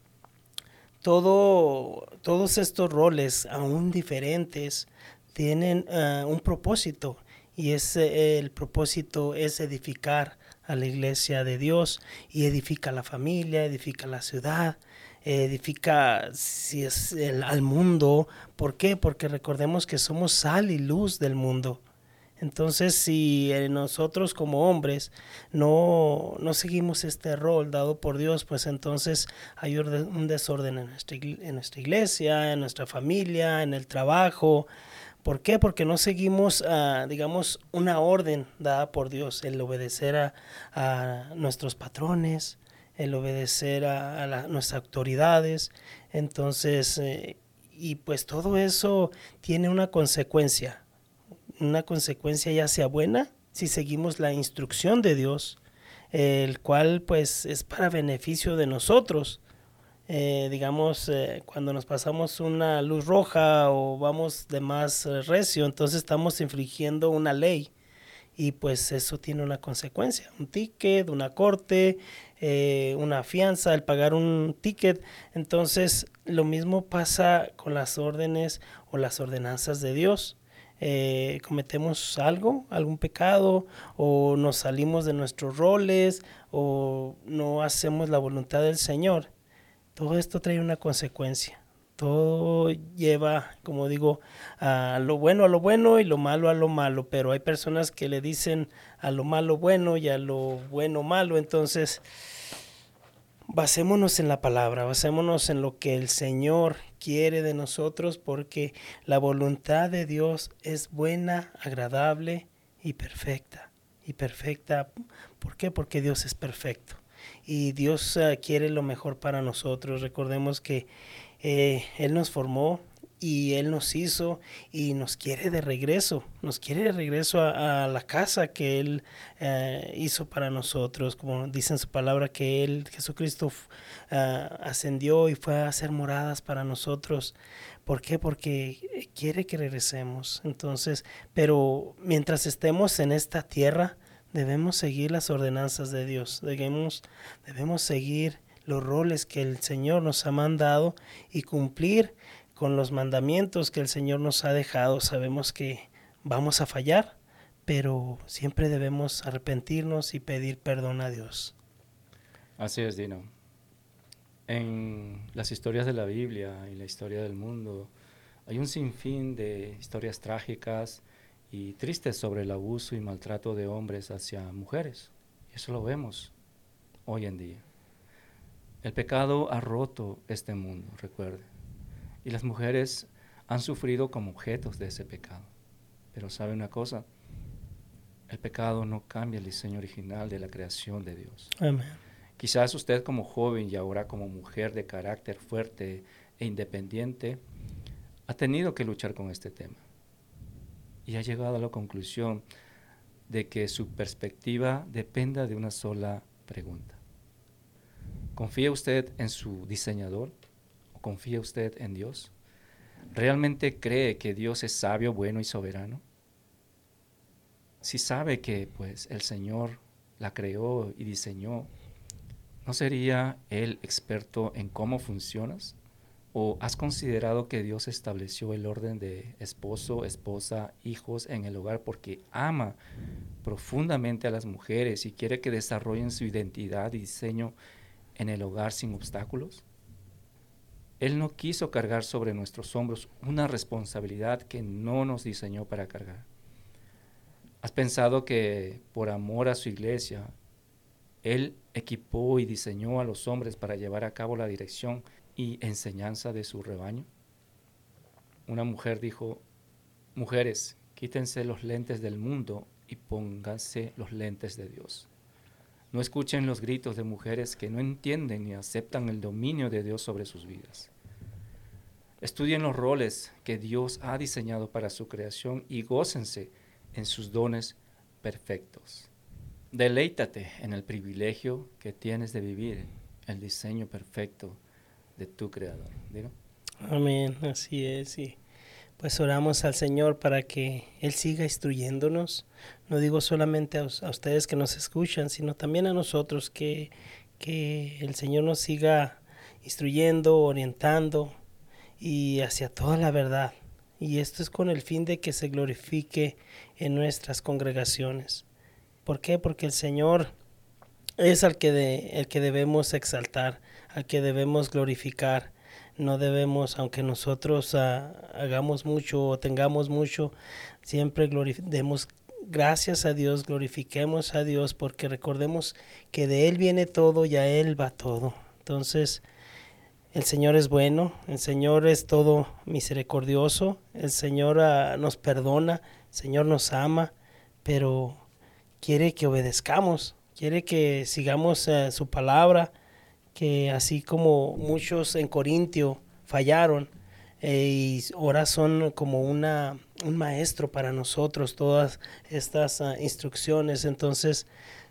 todos estos roles, aún diferentes, tienen un propósito, y el propósito es edificar a la iglesia de Dios, y edifica la familia, edifica la ciudad, edifica al mundo. ¿Por qué? Porque recordemos que somos sal y luz del mundo. Entonces, si nosotros como hombres no seguimos este rol dado por Dios, pues entonces hay un desorden en nuestra iglesia, en nuestra familia, en el trabajo. ¿Por qué? Porque no seguimos, digamos, una orden dada por Dios, el obedecer a nuestros patrones, el obedecer a nuestras autoridades. Entonces, y pues todo eso tiene una consecuencia ya sea buena, si seguimos la instrucción de Dios, el cual pues es para beneficio de nosotros. Digamos, cuando nos pasamos una luz roja o vamos de más recio, entonces estamos infringiendo una ley, y pues eso tiene una consecuencia, un ticket, una corte, una fianza, el pagar un ticket. Entonces lo mismo pasa con las órdenes o las ordenanzas de Dios. cometemos algún pecado, o nos salimos de nuestros roles, o no hacemos la voluntad del Señor, todo esto trae una consecuencia. Todo lleva, como digo, a lo bueno y lo malo a lo malo, pero hay personas que le dicen a lo malo bueno y a lo bueno malo. Entonces, basémonos en la palabra, basémonos en lo que el Señor quiere de nosotros, porque la voluntad de Dios es buena, agradable y perfecta. Y perfecta, ¿por qué? Porque Dios es perfecto y Dios quiere lo mejor para nosotros. Recordemos que Él nos formó y Él nos hizo y nos quiere de regreso, a la casa que Él hizo para nosotros, como dice en su palabra que Él, Jesucristo, ascendió y fue a hacer moradas para nosotros. ¿Por qué? Porque quiere que regresemos. Entonces, pero mientras estemos en esta tierra, debemos seguir las ordenanzas de Dios, debemos seguir los roles que el Señor nos ha mandado y cumplir con los mandamientos que el Señor nos ha dejado. Sabemos que vamos a fallar, pero siempre debemos arrepentirnos y pedir perdón a Dios. Así es, Dino. En las historias de la Biblia y la historia del mundo hay un sinfín de historias trágicas y tristes sobre el abuso y maltrato de hombres hacia mujeres. Y eso lo vemos hoy en día. El pecado ha roto este mundo, recuerde, y las mujeres han sufrido como objetos de ese pecado. Pero ¿sabe una cosa? El pecado no cambia el diseño original de la creación de Dios. Amén. Quizás usted como joven y ahora como mujer de carácter fuerte e independiente ha tenido que luchar con este tema y ha llegado a la conclusión de que su perspectiva dependa de una sola pregunta. ¿Confía usted en su diseñador o confía usted en Dios? ¿Realmente cree que Dios es sabio, bueno y soberano? Si sabe que pues el Señor la creó y diseñó, ¿no sería Él experto en cómo funcionas? ¿O has considerado que Dios estableció el orden de esposo, esposa, hijos en el hogar porque ama profundamente a las mujeres y quiere que desarrollen su identidad y diseño en el hogar sin obstáculos? Él no quiso cargar sobre nuestros hombros una responsabilidad que no nos diseñó para cargar. ¿Has pensado que por amor a su iglesia, Él equipó y diseñó a los hombres para llevar a cabo la dirección y enseñanza de su rebaño? Una mujer dijo: mujeres, quítense los lentes del mundo y pónganse los lentes de Dios. No escuchen los gritos de mujeres que no entienden ni aceptan el dominio de Dios sobre sus vidas. Estudien los roles que Dios ha diseñado para su creación y gócense en sus dones perfectos. Deleítate en el privilegio que tienes de vivir el diseño perfecto de tu Creador. ¿Digo? Amén, así es. Y pues oramos al Señor para que Él siga instruyéndonos. No digo solamente a ustedes que nos escuchan, sino también a nosotros, que el Señor nos siga instruyendo, orientando y hacia toda la verdad. Y esto es con el fin de que se glorifique en nuestras congregaciones. ¿Por qué? Porque el Señor es el que debemos exaltar, al que debemos glorificar. No debemos, aunque nosotros hagamos mucho o tengamos mucho, siempre demos gracias a Dios, glorifiquemos a Dios, porque recordemos que de Él viene todo y a Él va todo. Entonces, el Señor es bueno, el Señor es todo misericordioso, el Señor nos perdona, el Señor nos ama, pero quiere que obedezcamos, quiere que sigamos su palabra, que así como muchos en Corintio fallaron, y ahora son como un maestro para nosotros todas estas instrucciones. Entonces,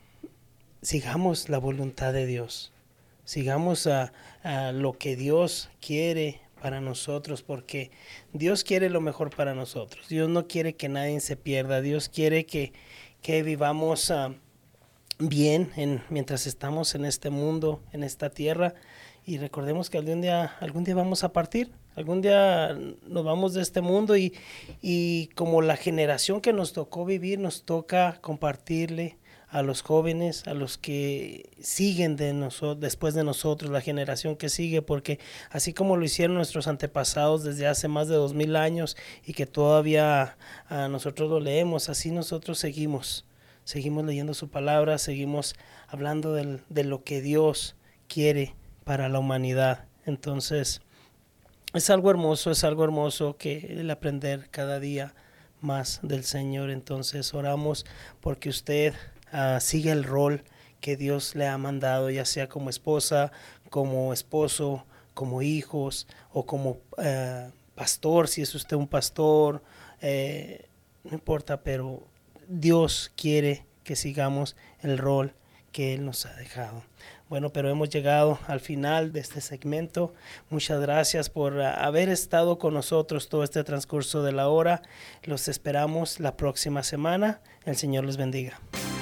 sigamos la voluntad de Dios, sigamos a lo que Dios quiere para nosotros, porque Dios quiere lo mejor para nosotros. Dios no quiere que nadie se pierda. Dios quiere que vivamos bien mientras estamos en este mundo, en esta tierra, y recordemos que algún día vamos a partir, Algún día nos vamos de este mundo y como la generación que nos tocó vivir, nos toca compartirle a los jóvenes, a los que siguen después de nosotros, la generación que sigue, porque así como lo hicieron nuestros antepasados desde hace más de 2000 años y que todavía nosotros lo leemos, así nosotros seguimos leyendo su palabra, seguimos hablando de lo que Dios quiere para la humanidad. Entonces, es algo hermoso que el aprender cada día más del Señor. Entonces oramos porque usted siga el rol que Dios le ha mandado, ya sea como esposa, como esposo, como hijos o como pastor, si es usted un pastor, no importa, pero Dios quiere que sigamos el rol que Él nos ha dejado. Bueno, pero hemos llegado al final de este segmento. Muchas gracias por haber estado con nosotros todo este transcurso de la hora. Los esperamos la próxima semana. El Señor les bendiga.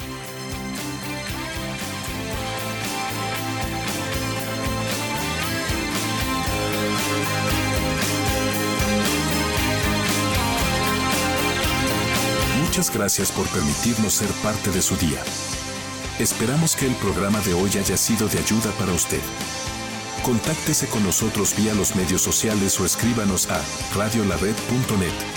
Muchas gracias por permitirnos ser parte de su día. Esperamos que el programa de hoy haya sido de ayuda para usted. Contáctese con nosotros vía los medios sociales o escríbanos a radiolared.net.